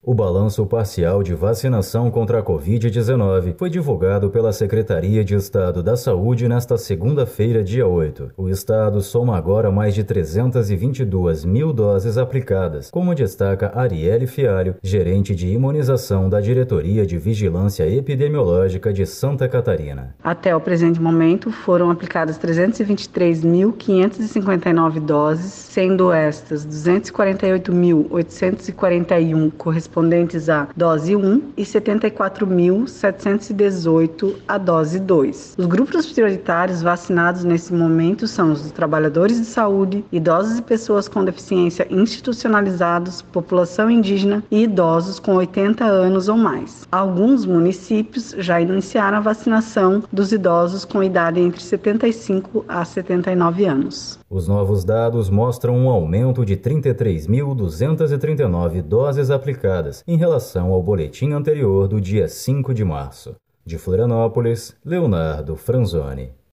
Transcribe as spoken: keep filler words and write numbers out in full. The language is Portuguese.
O balanço parcial de vacinação contra a covid dezenove foi divulgado pela Secretaria de Estado da Saúde nesta segunda-feira, dia oito. O estado soma agora mais de trezentas e vinte e duas mil doses aplicadas, como destaca Arielle Fialho, gerente de imunização da Diretoria de Vigilância Epidemiológica de Santa Catarina. Até o presente momento, foram aplicadas trezentas e vinte e três mil quinhentas e cinquenta e nove doses, sendo estas duzentas e quarenta e oito mil oitocentas e quarenta e um correspondentes à dose um e setenta e quatro mil setecentos e dezoito à dose dois. Os grupos prioritários vacinados nesse momento são os trabalhadores de saúde, idosos e pessoas com deficiência institucionalizados, população indígena e idosos com oitenta anos ou mais. Alguns municípios já iniciaram a vacinação dos idosos com idade entre setenta e cinco a setenta e nove anos. Os novos dados mostram um aumento de trinta e três mil duzentas e trinta e nove doses aplicadas em relação ao boletim anterior do dia cinco de março. De Florianópolis, Leonardo Franzoni.